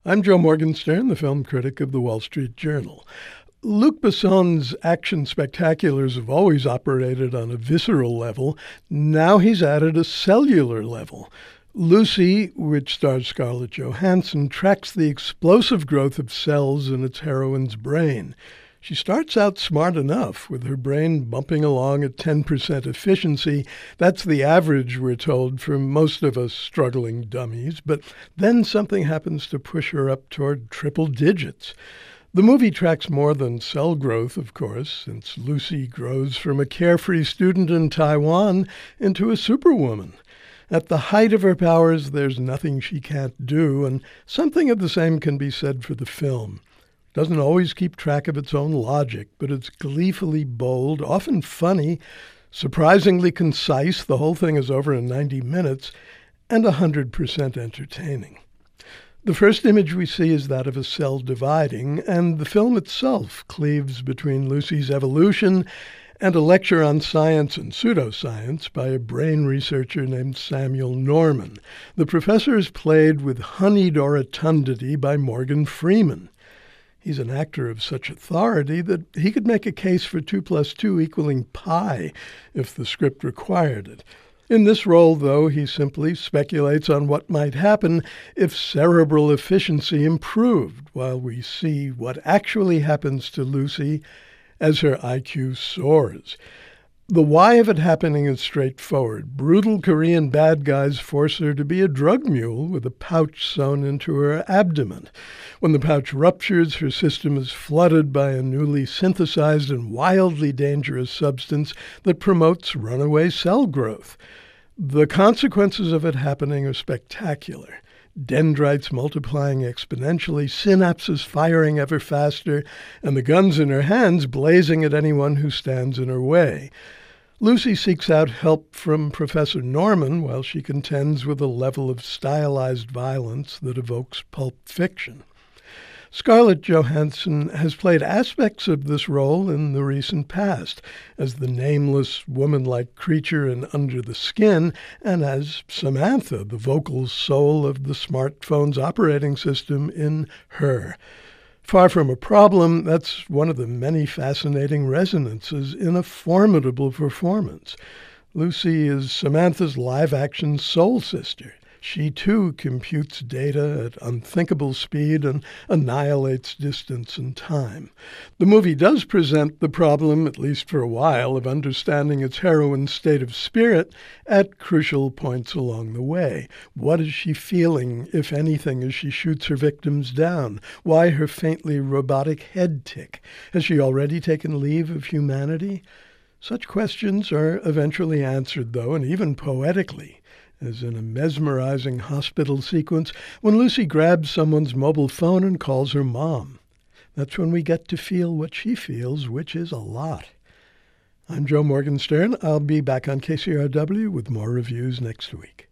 I'm Joe Morgenstern, the film critic of the Wall Street Journal. Luc Besson's action spectaculars have always operated on a visceral level. Now he's added a cellular level. Lucy, which stars Scarlett Johansson, tracks the explosive growth of cells in its heroine's brain. She starts out smart enough, with her brain bumping along at 10% efficiency. That's the average, we're told, for most of us struggling dummies. But then something happens to push her up toward triple digits. The movie tracks more than cell growth, of course, since Lucy grows from a carefree student in Taiwan into a superwoman. At the height of her powers, there's nothing she can't do, and something of the same can be said for the film. Doesn't always keep track of its own logic, but it's gleefully bold, often funny, surprisingly concise. The whole thing is over in 90 minutes, and 100% entertaining. The first image we see is that of a cell dividing, and the film itself cleaves between Lucy's evolution and a lecture on science and pseudoscience by a brain researcher named Samuel Norman. The professor is played with honeyed rotundity by Morgan Freeman. He's an actor of such authority that he could make a case for 2 + 2 equaling pi if the script required it. In this role, though, he simply speculates on what might happen if cerebral efficiency improved, while we see what actually happens to Lucy as her IQ soars. The why of it happening is straightforward. Brutal Korean bad guys force her to be a drug mule with a pouch sewn into her abdomen. When the pouch ruptures, her system is flooded by a newly synthesized and wildly dangerous substance that promotes runaway cell growth. The consequences of it happening are spectacular. Dendrites multiplying exponentially, synapses firing ever faster, and the guns in her hands blazing at anyone who stands in her way. Lucy seeks out help from Professor Norman while she contends with a level of stylized violence that evokes pulp fiction. Scarlett Johansson has played aspects of this role in the recent past, as the nameless, woman-like creature in Under the Skin, and as Samantha, the vocal soul of the smartphone's operating system in Her. Far from a problem, that's one of the many fascinating resonances in a formidable performance. Lucy is Samantha's live-action soul sister. She, too, computes data at unthinkable speed and annihilates distance and time. The movie does present the problem, at least for a while, of understanding its heroine's state of spirit at crucial points along the way. What is she feeling, if anything, as she shoots her victims down? Why her faintly robotic head tick? Has she already taken leave of humanity? Such questions are eventually answered, though, and even poetically, as in a mesmerizing hospital sequence when Lucy grabs someone's mobile phone and calls her mom. That's when we get to feel what she feels, which is a lot. I'm Joe Morgenstern. I'll be back on KCRW with more reviews next week.